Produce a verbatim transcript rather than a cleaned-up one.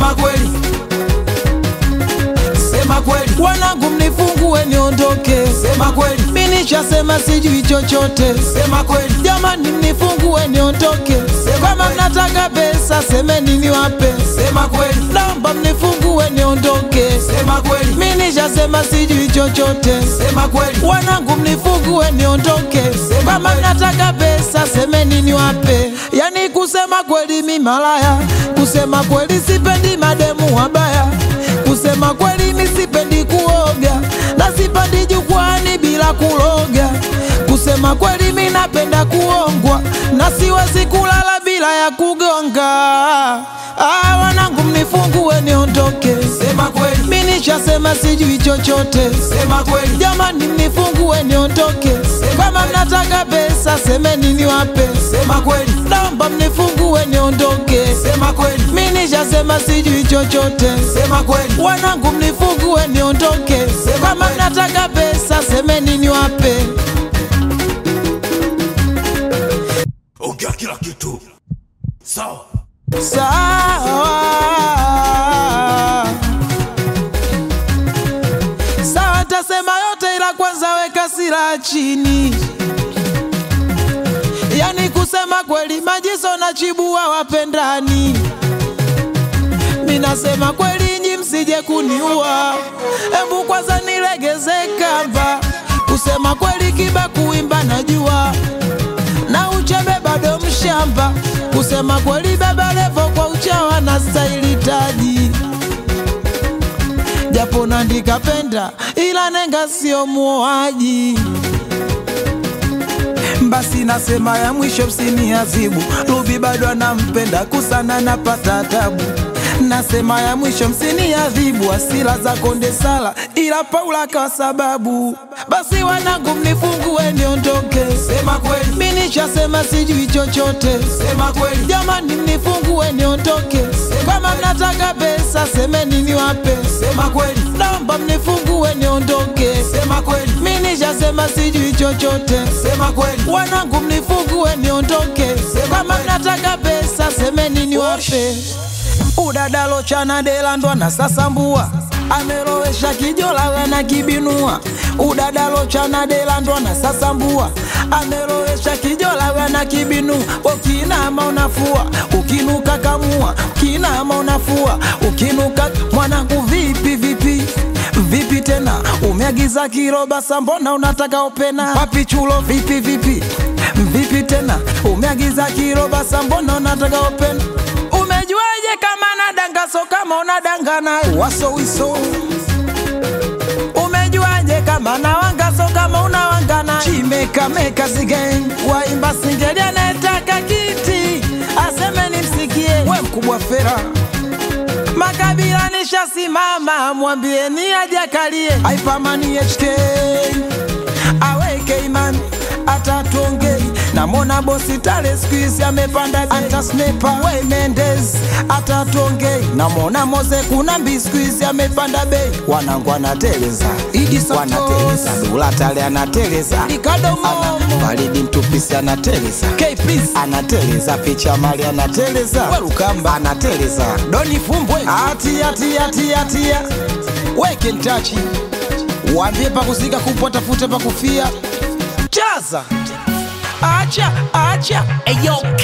sema kweli, sema kweli. Wanangu mnifungue niondoke, Sema kweli, mimi nishasema sijui chochote. sema kweli, Jamani mnifungue niondoke, Sema kama kweli. mnataka pesa semeni niwape. sema kweli, Naomba mnifungue niondoke, sema kweli, mimi nishasema sijui chochote. sema kweli, Wanangu mnifungue niondoke, Sema kama kweli. mnataka pesa semeni niwape. Yani kusema kweli mi malaya, kusema kweli sipendi mademu wabaya, kusema kweli mi sipendi kuoga, na sipendi jukwani bila kuloga. Kusema kweli mi napenda kuongwa, na siwezi kulala bila ya kugonga. Ah, wanangu mnifungue niondoke, sema kweli, mimi nishasema sijui chochote. sema kweli, Jamani mnifungue niondoke, kama mnataka pesa semeni niwape. sema kweli, Naomba mnifungue niondoke, sema kweli, mimi nishasema sijui chochote. sema kweli, Wanangu mnifungue niondoke, kama kweli. mnataka pesa semeni niwape. Ongea kila kitu sawa. Sawa sawa, tasema yote ila kwanza weka silaha chini. Yani kusema kweli Majizo na Chibua wapendani. Minasema kweli nyi msije kuniua, embu kwanza nilegeze kamba. Kusema kweli Kiba kuimba najua, na Uchebe bado mshamba. Kusema kweli Baba Levo kwa uchawa na staili taji, japo nandika penda ila nenga sio muoaji. Basi nasema ya mwisho msini azibu, Ruby bado anampenda kusana napata tabu. Nasema ya mwisho msini adhibu, asila za Konde Sala ila Paula kwa sababu. Basi wanangu mnifungue niondoke, sema kweli, mimi nishasema sijui chochote. sema kweli, Jamani mnifungue niondoke, kama mnataka pesa semeni niwape. sema kweli, Naomba mnifungue niondoke, sema kweli, mimi nishasema sijui chochote. sema kweli, Wanangu mnifungue niondoke, kama mnataka pesa semeni niwape. Udadalo chana delandwa na sasambua, amerowesha kijola wena kibinua. Udadalo chana delandwa na sasambua, amerowesha kijola wena kibinu. Ukinama unafua, ukinuka kamua, ukinama unafua, ukinuka. Mwanangu vipi vipi vipi tena, umeagiza kiroba sambona unataka opena. Papi chulo vipi vipi vipi tena, umeagiza kiroba sambona unataka opena. Umejuaje kama nadanga so kama unadanga naye waso wiso? Umejuaje kama nawanga so kama unawanga naye? Chimeka meka zigen waimba singeli anataka kiti aseme nimsikie. We mkubwa Fera Makabila nishasimama, mwambie ni ajakalie. Haipamani H K aweke imani atatuongei. Na mona bosi tale squeeze amepanda bei. Anta sniper we Mendes atatuongei. Na mona Moze kuna mbi squeeze amepanda bei. Wanangu anateleza Idi Santos, wanateleza Dula tale anateleza Ricardo Momo, Faridi Mtupisi anateleza K please anateleza Picha Mali anateleza Werukamba anateleza Doni Fumbwe ati ati ati ati weke ntachi. Waambie pa kusika kupwa tafute pa kufia. Chaza acha acha eyo